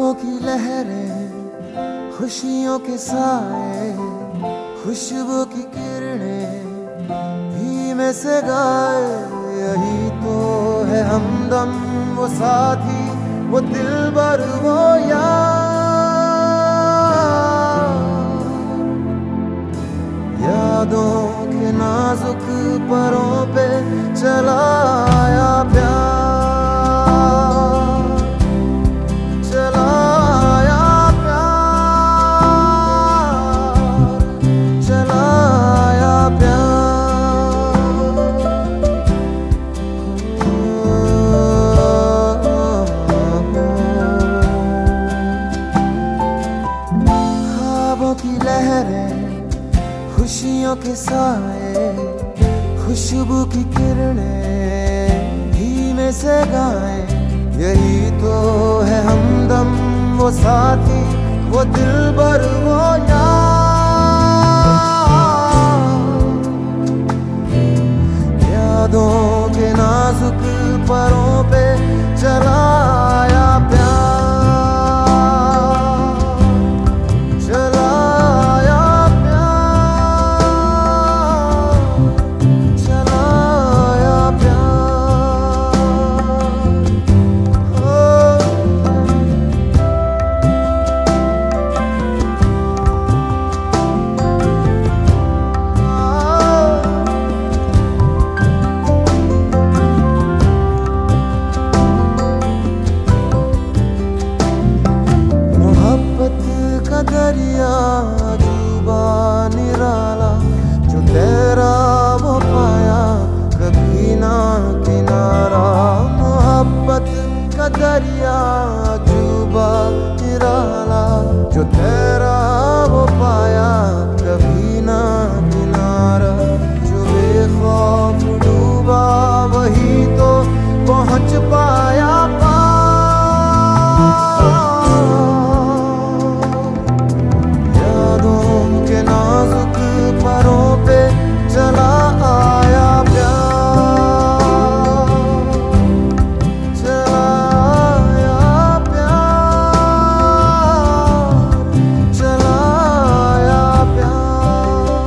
ख्वाबों की लहरें, खुशियों के साए, खुशबू की किरणें धीमे से गाए। यही तो है हमदम, वो साथी, वो दिलबर, वो यार। यादों के नाजुक परों पे चलाया प्यार, की लहरें, खुशियों के साए, खुशबू की किरणें धीमे से गाए। यही तो है हमदम, वो साथी, वो दिलबर, वो यार। यादों के नाजुक परों पे चलाया प्यार, दरिया जुबा निराला, जो तेरा वो पाया कभी ना किनारा। मोहब्बत का दरिया जुबा निराला, जो तेरा वो पाया कभी ना किनारा। जो बेखौफ डूबा वही तो पहुंच पाया पार। नाजुक परों पे चला आया प्यार, चला आया प्यार, चला आया प्यार।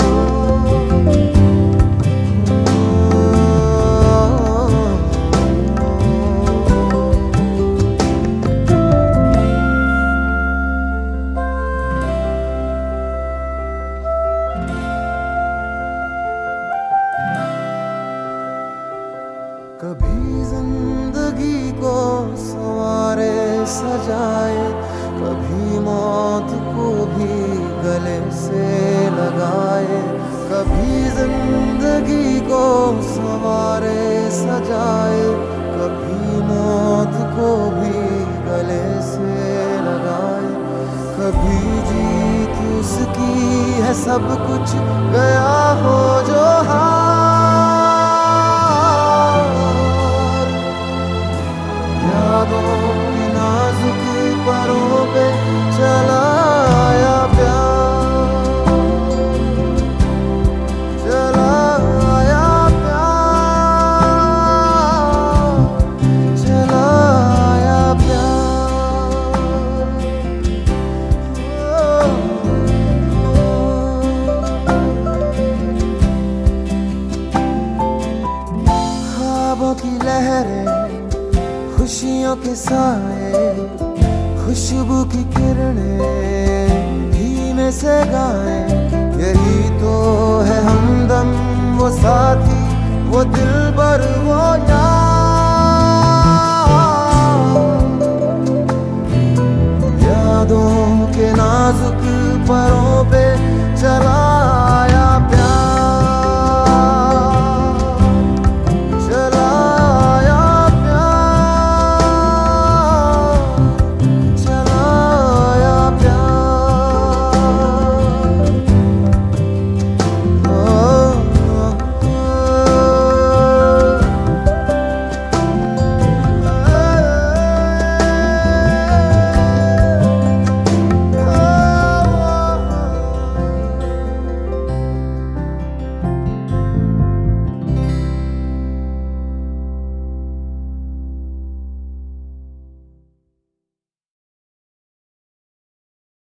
कभी जिंदगी को संवारे सजाए, कभी मौत को भी गले से लगाए। कभी जिंदगी को संवारे सजाए, कभी मौत को भी गले से लगाए। कभी जीत उसकी है सब कुछ गया हो जो हार। यादों की नाजुक परों पे चलाया प्यार, चलाया प्यार, चलाया प्यार। ख्वाबों की लहरें, खुशियों के साए, खुशबू की किरणें धीमे से गाए। यही तो है हमदम, वो साथी, वो दिलबर, वो यार।